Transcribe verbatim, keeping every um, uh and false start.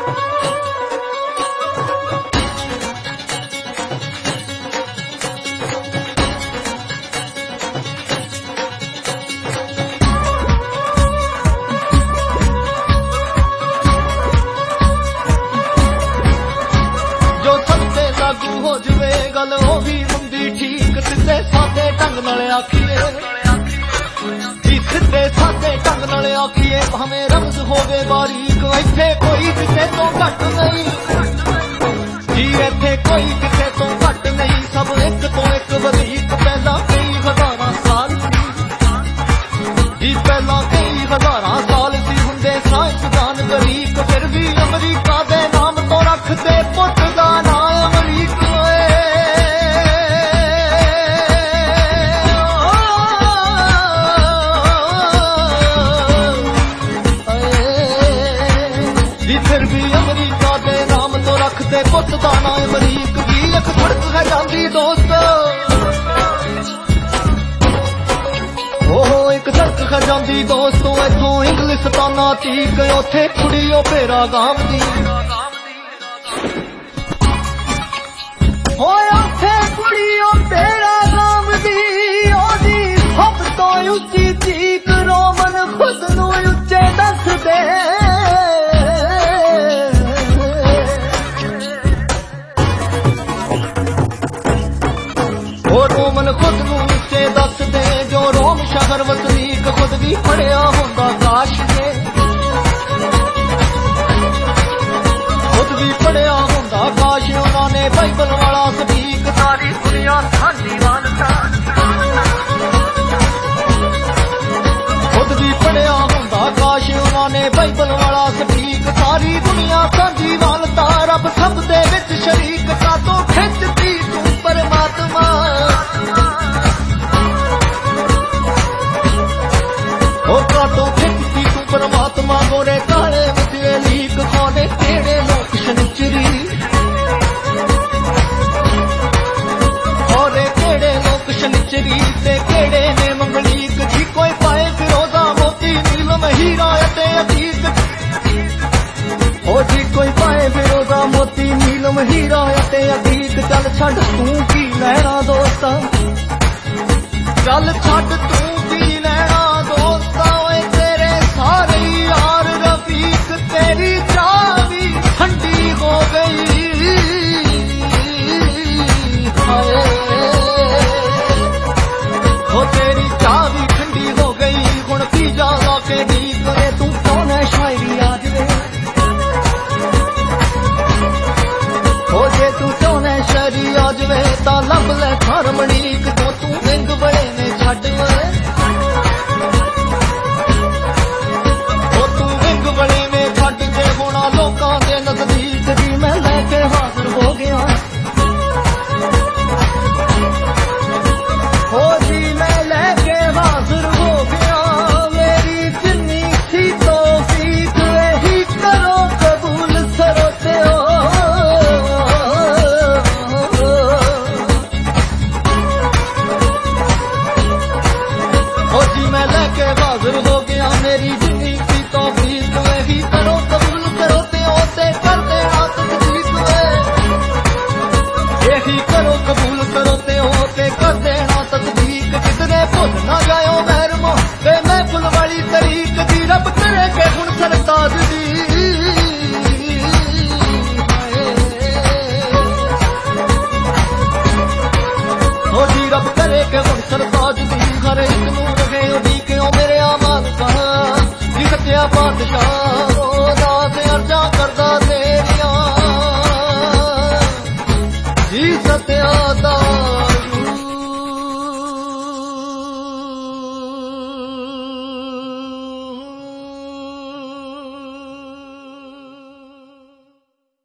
हो जवे गल ओ भी मुंदी ठीक सिद्धे सादे ढंग नाल आखिए सिद्धे सादे ढंग नाल आखिए भावें रमज होवे बारीक इत्थे कोई किसे तो घट नहीं जी इत्थे कोई किसे तो घट नहीं सब एक तो एक वधीक पहला कई हजारां साल जी पहला कई हजारां साल सी हुंदे साइंसदान गरीक फिर भी अमरीका दे नाम तो रखदे पुੱਤ दा नाम अमरीका फिर भी अमरीका दे नाम तो रखते पुੱਤ ਦਾ ਨਾਂ अमरीक भी एक सड़क है जांदी दोस्त ओहो एक सड़क है जांदी दोस्तों इथों इंग्लिस्ताना तीक उथे कुड़ियों पेरा गांव दी होए उथे कुड़ियों पेरा गांव दी ओदी सब तो उच्ची चीक रोमन खुद नूं उच्चे दस दे रोमन खुद नूं उच्चे दस दे जो रोम शहर वसनीक खुद भी पढ़िया होंदा काश दे खुद भी पढ़िया होंदा काश उन्होंने बाइबल वाला सदीक सारी दुनिया सांझी मानता खुद भी पढ़िया होंदा काश उन्होंने बाइबल वाला सदीक सारी दुनिया सांझी मानता रब सब दे विच शरीक का तो खिंचदी तू परमात्मा तो खिंचती तू परमात्मा गोरे काले मुझे लीक खाने केड़े लोग शनिचरी गोरे केड़े लोग शनिचरी ते केड़े ने मंगलीक जी कोई पाए फिरोजा मोती नीलम हीरा ते अतीक ओ जी कोई पाए फिरोजा मोती नीलम हीरा ते अतीक चल छड़ तू की लैना दोस्ता चल छड़ तू की लैना दोस्ता तेरे सारे यार रफीक तेरी चाह भी ठंडी हो गई हाय हो तेरी चाह भी ठंडी हो गई हुण पी जा के दी करे तू कौन है शायरी आज वे हो जे तू कौन है शायरी आज वे ता लब ले हारमोनीक जो तू विंग बड़े ने छड्ड वे बड़े में छट के होना लोकां दे नजदीक जी मैं लैके हाजिर हो गया हो जी मैं लैके हाजिर हो गया मेरी जिन्नी थी तौफीक यही करो कबूल सरोते हो हो जी मैं लैके हाजिर हो गया मेरी जिन्नी थी तौफीक यही करो कबूल करो ते ओते कर देना तकदीर यही करो कबूल करो ते ओते कर देना तकदीर कितने भुल ना जाओ महरमो ते महफिल वाली तरीक दी रब करे के हुण सरताज दी ओ जी रब करे के हुण सरताज दी हर एक नूं रहे उडीके ओ मेरे आमान कहा जी सत्या बादशाह दास अर्जा करदा तेरिया जी सत्या दास